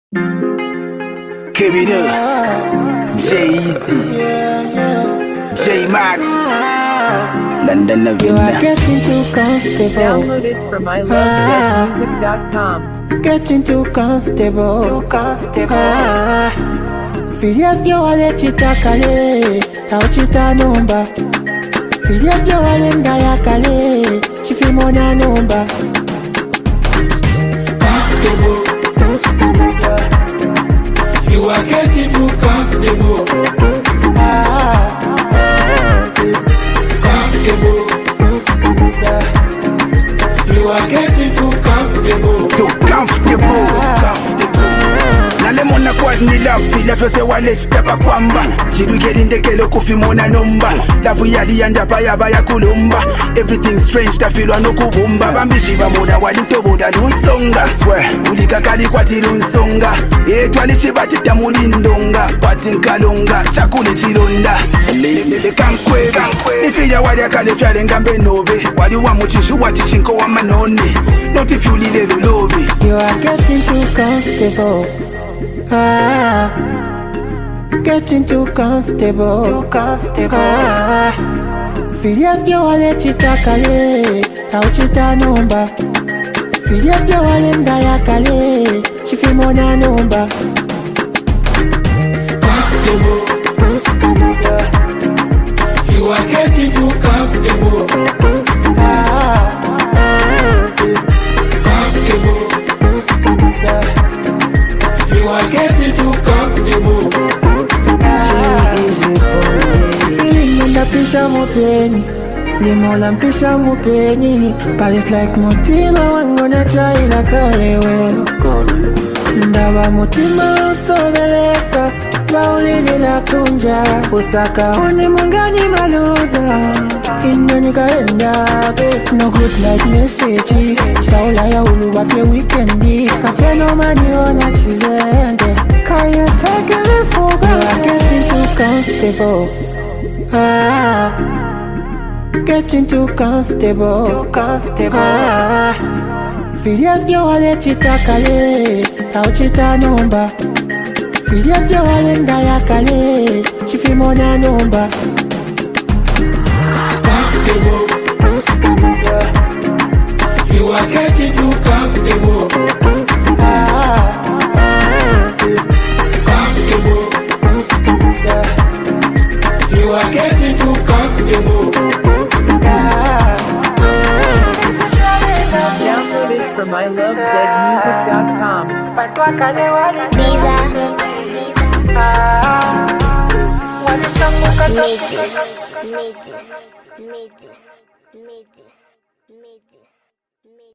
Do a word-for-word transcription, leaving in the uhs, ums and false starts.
Kevin, Jay-Z, J-Max, London You Navina. are getting too comfortable. Downloaded from i love zed music dot com. Getting too comfortable. Too comfortable. Ah. Filia vyo wale chitakale, tauchita nomba. Filia vyo wale ndaya kale, shifimona nomba. Comfortable, comfortable. You are getting too comfortable. Ah. Comfortable, comfortable. You are getting too comfortable. Too comfortable, too comfortable. Nalemona kwa nilafi, lafi se wale shitaba kwamba Chiruke ndekelo kufimona nomba Lafu yali yanjapa yaba ya kulumba Everything strange tafilwa no kubumba Bambishi bamona wali mtoboda lunsonga Swear, ulika kali kwa tilunsonga Etu alishibati tamuli ndonga Wati nkalonga, chakuli chilonda Lele kankwega Nifija wali akale fyale ngambe nobe Wali wa muchishu wachishinko wa manone Notifuli lelo lobe. You are getting too comfortable. Ah, getting too comfortable. Too comfortable. Ah, filia vyo wale chitakale, tauchita nomba. Filia vyo wale ndaya kale, shifimona nomba. Comfortable, comfortable. You are getting too comfortable. Ah, Comfortable, comfortable. You are getting too comfortable. Nenda pisha mupeni, limola mpisha mupeni. But it's like mutima wangu na chai na kalewe. Ndawa mutima usobelesa, maulidi na kunja. Usaka honi mungani maluza, inani kaenda be. No good like message, taula ya ulu wafye weekendi. Kapeno maniona chizende, kaya take me for you are getting too comfortable. Ah, getting too comfortable. Too comfortable. Ah, filia vyo wale chitakale, tauchita nomba. Filia vyo wale ndaya kale, shifimona nomba. Comfortable, comfortable. You are getting too comfortable. Ah, Comfortable, comfortable. You are getting too comfortable. ah. Downloaded from i love zed music dot com. Midis, midis, midis, midis, midis.